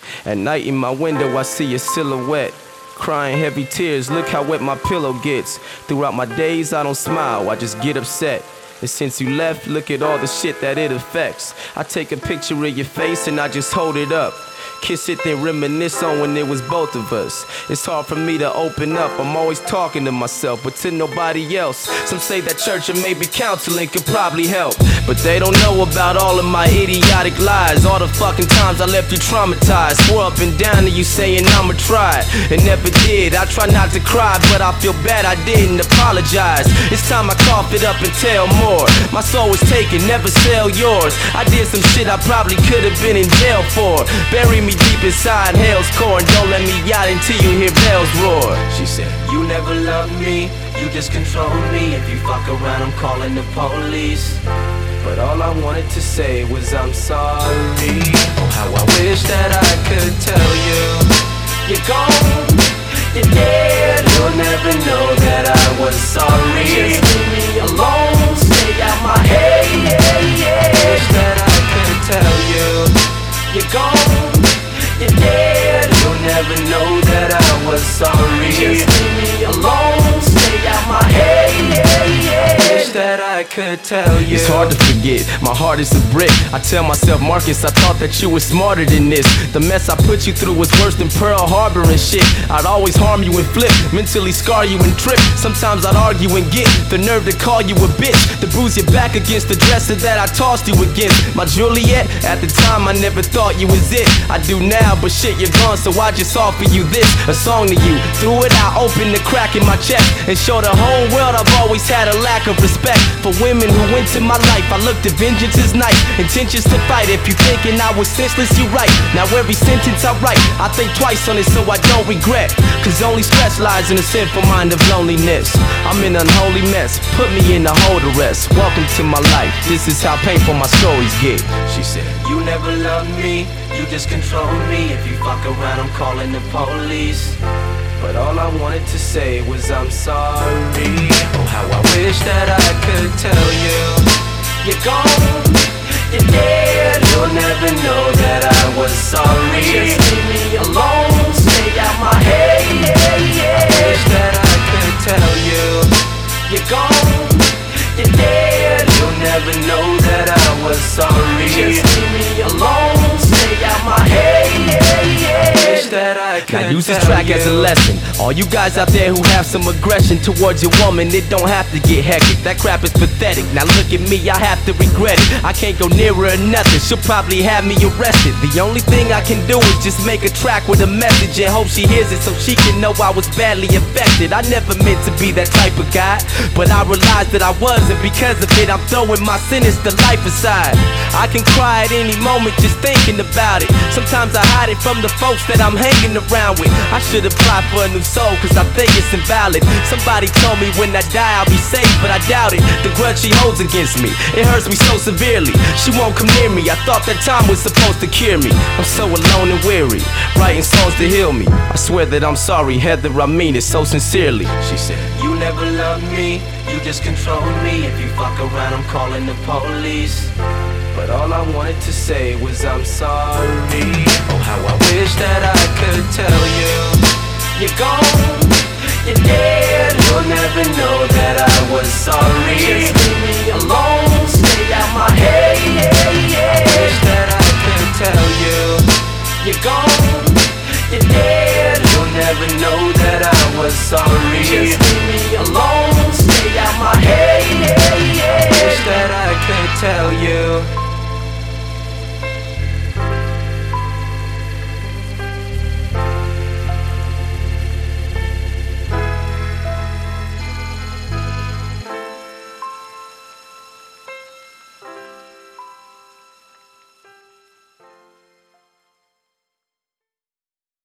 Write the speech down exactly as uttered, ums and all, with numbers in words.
At night in my window I see your silhouette, crying heavy tears, look how wet my pillow gets. Throughout my days I don't smile, I just get upset. And since you left, look at all the shit that it affects. I take a picture of your face and I just hold it up, kiss it, then reminisce on when it was both of us. It's hard for me to open up, I'm always talking to myself, but to nobody else. Some say that church and maybe counseling could probably help, but they don't know about all of my idiotic lies. All the fucking times I left you traumatized, swore up and down to you saying I'ma try, and never did. I try not to cry, but I feel bad I didn't apologize. It's time I cough it up and tell more. My soul was taken, never sell yours. I did some shit I probably could have been in jail for. Bury me deep inside hell's core and don't let me out until you hear bells roar. She said, you never loved me, you just control me. If you fuck around, I'm calling the police. But all I wanted to say was I'm sorry. Oh, how I wish that I could tell you you're gone, you're dead. You'll never know that I was sorry. Just leave me alone, stay out my head. I wish that I could tell you you're gone, you're dead. You'll never know that I was sorry. Just leave me alone, stay out my head. I wish that I could tell you. It's hard to forget, my heart is a brick. I tell myself, Marcus, I thought that you were smarter than this. The mess I put you through was worse than Pearl Harbor and shit. I'd always harm you and flip, mentally scar you and trip. Sometimes I'd argue and get the nerve to call you a bitch, to bruise your back against the dresser that I tossed you against. My Juliet, at the time I never thought you was it. I do now, but shit, you're gone, so I just offer you this, a song to you. Through it I open the crack in my chest and show the whole world I've always had a lack of respect for women who went to my life. I looked at vengeance as nice, intentions to fight. If you thinking I was senseless, you right. Now every sentence I write, I think twice on it so I don't regret, cause only stress lies in a sinful mind of loneliness. I'm in an unholy mess, put me in a hold arrest. Welcome to my life, this is how painful my stories get. She said, you never loved me, you just control me. If you fuck around, I'm calling the police. But all I wanted to say was I'm sorry. Oh, how I wish that I could tell you you're gone, you're dead. You'll never know that I was sorry. Just leave me alone, stay out my head. I wish that I could tell you you're gone, you're dead. You'll never know that I was sorry. Just leave me alone, stay out my head. Now use this track as a lesson. All you guys out there who have some aggression towards your woman, it don't have to get hectic. That crap is pathetic. Now look at me, I have to regret it. I can't go near her or nothing, she'll probably have me arrested. The only thing I can do is just make a track with a message and hope she hears it so she can know I was badly affected. I never meant to be that type of guy, but I realized that I was, and because of it I'm throwing my sinister life aside. I can cry at any moment just thinking about it. Sometimes I hide it from the folks that I'm hanging around with. I should apply for a new soul cause I think it's invalid. Somebody told me when I die I'll be safe, but I doubt it. The grudge she holds against me, it hurts me so severely. She won't come near me, I thought that time was supposed to cure me. I'm so alone and weary, writing songs to heal me. I swear that I'm sorry, Heather, I mean it so sincerely. She said, you never loved me, you just control me. If you fuck around, I'm calling the police. But all I wanted to say was I'm sorry. Oh, how I wish that I could tell you you're gone, you're dead. You'll never know that I was sorry. Just leave me alone, stay out my head. I wish that I could tell you you're gone, you're dead. You'll never know that I was sorry. Just leave